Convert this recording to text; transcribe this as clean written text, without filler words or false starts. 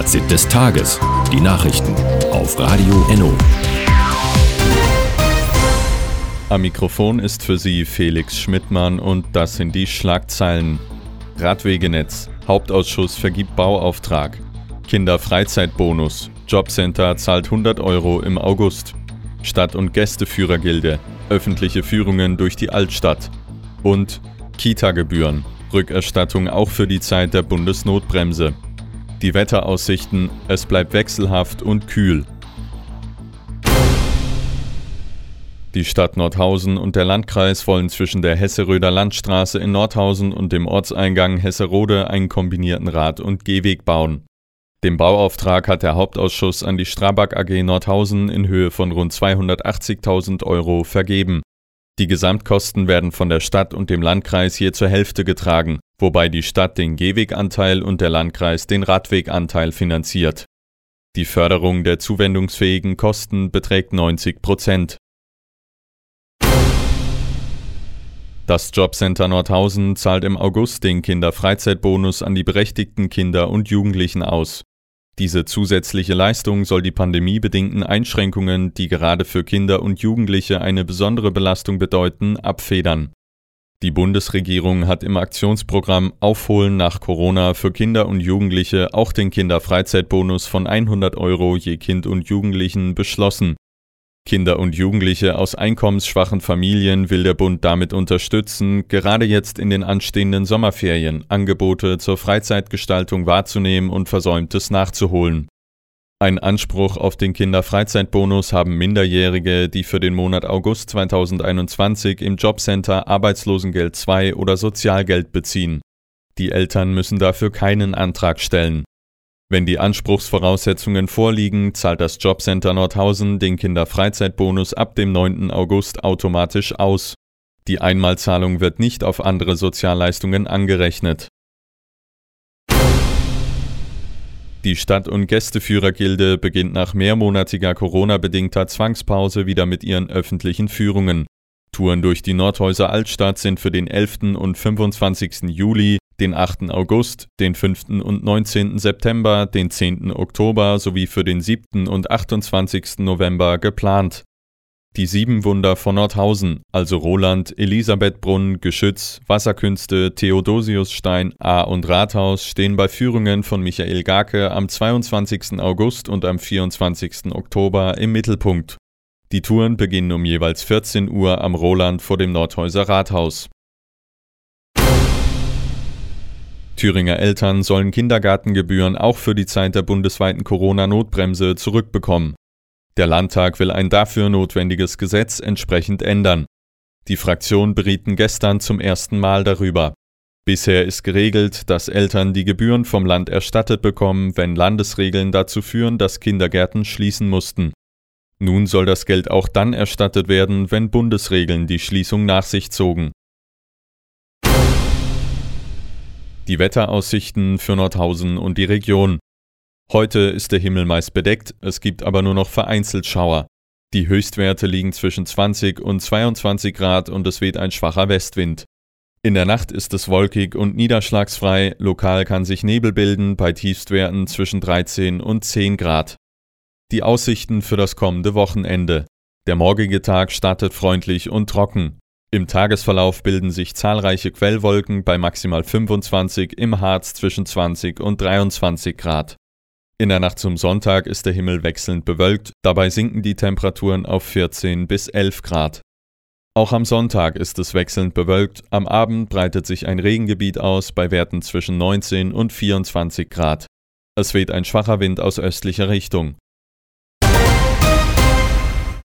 Fazit des Tages. Die Nachrichten auf Radio Enno. Am Mikrofon ist für Sie Felix Schmidtmann und das sind die Schlagzeilen. Radwegenetz. Hauptausschuss vergibt Bauauftrag. Kinderfreizeitbonus. Jobcenter zahlt 100 € im August. Stadt- und Gästeführergilde. Öffentliche Führungen durch die Altstadt. Und Kita-Gebühren. Rückerstattung auch für die Zeit der Bundesnotbremse. Die Wetteraussichten: Es bleibt wechselhaft und kühl. Die Stadt Nordhausen und der Landkreis wollen zwischen der Hesseröder Landstraße in Nordhausen und dem Ortseingang Hesserode einen kombinierten Rad- und Gehweg bauen. Den Bauauftrag hat der Hauptausschuss an die Strabag AG Nordhausen in Höhe von rund 280.000 € vergeben. Die Gesamtkosten werden von der Stadt und dem Landkreis je zur Hälfte getragen, wobei die Stadt den Gehweganteil und der Landkreis den Radweganteil finanziert. Die Förderung der zuwendungsfähigen Kosten beträgt 90%. Das Jobcenter Nordhausen zahlt im August den Kinderfreizeitbonus an die berechtigten Kinder und Jugendlichen aus. Diese zusätzliche Leistung soll die pandemiebedingten Einschränkungen, die gerade für Kinder und Jugendliche eine besondere Belastung bedeuten, abfedern. Die Bundesregierung hat im Aktionsprogramm Aufholen nach Corona für Kinder und Jugendliche auch den Kinderfreizeitbonus von 100 € je Kind und Jugendlichen beschlossen. Kinder und Jugendliche aus einkommensschwachen Familien will der Bund damit unterstützen, gerade jetzt in den anstehenden Sommerferien Angebote zur Freizeitgestaltung wahrzunehmen und Versäumtes nachzuholen. Ein Anspruch auf den Kinderfreizeitbonus haben Minderjährige, die für den Monat August 2021 im Jobcenter Arbeitslosengeld II oder Sozialgeld beziehen. Die Eltern müssen dafür keinen Antrag stellen. Wenn die Anspruchsvoraussetzungen vorliegen, zahlt das Jobcenter Nordhausen den Kinderfreizeitbonus ab dem 9. August automatisch aus. Die Einmalzahlung wird nicht auf andere Sozialleistungen angerechnet. Die Stadt- und Gästeführergilde beginnt nach mehrmonatiger Corona-bedingter Zwangspause wieder mit ihren öffentlichen Führungen. Touren durch die Nordhäuser Altstadt sind für den 11. und 25. Juli, den 8. August, den 5. und 19. September, den 10. Oktober sowie für den 7. und 28. November geplant. Die 7 Wunder von Nordhausen, also Roland, Elisabethbrunn, Geschütz, Wasserkünste, Theodosiusstein, Ahr und Rathaus, stehen bei Führungen von Michael Garke am 22. August und am 24. Oktober im Mittelpunkt. Die Touren beginnen um jeweils 14 Uhr am Roland vor dem Nordhäuser Rathaus. Thüringer Eltern sollen Kindergartengebühren auch für die Zeit der bundesweiten Corona-Notbremse zurückbekommen. Der Landtag will ein dafür notwendiges Gesetz entsprechend ändern. Die Fraktionen berieten gestern zum ersten Mal darüber. Bisher ist geregelt, dass Eltern die Gebühren vom Land erstattet bekommen, wenn Landesregeln dazu führen, dass Kindergärten schließen mussten. Nun soll das Geld auch dann erstattet werden, wenn Bundesregeln die Schließung nach sich zogen. Die Wetteraussichten für Nordhausen und die Region. Heute ist der Himmel meist bedeckt, es gibt aber nur noch vereinzelt Schauer. Die Höchstwerte liegen zwischen 20 und 22 Grad und es weht ein schwacher Westwind. In der Nacht ist es wolkig und niederschlagsfrei, lokal kann sich Nebel bilden bei Tiefstwerten zwischen 13 und 10 Grad. Die Aussichten für das kommende Wochenende. Der morgige Tag startet freundlich und trocken. Im Tagesverlauf bilden sich zahlreiche Quellwolken bei maximal 25, im Harz zwischen 20 und 23 Grad. In der Nacht zum Sonntag ist der Himmel wechselnd bewölkt, dabei sinken die Temperaturen auf 14 bis 11 Grad. Auch am Sonntag ist es wechselnd bewölkt, am Abend breitet sich ein Regengebiet aus bei Werten zwischen 19 und 24 Grad. Es weht ein schwacher Wind aus östlicher Richtung.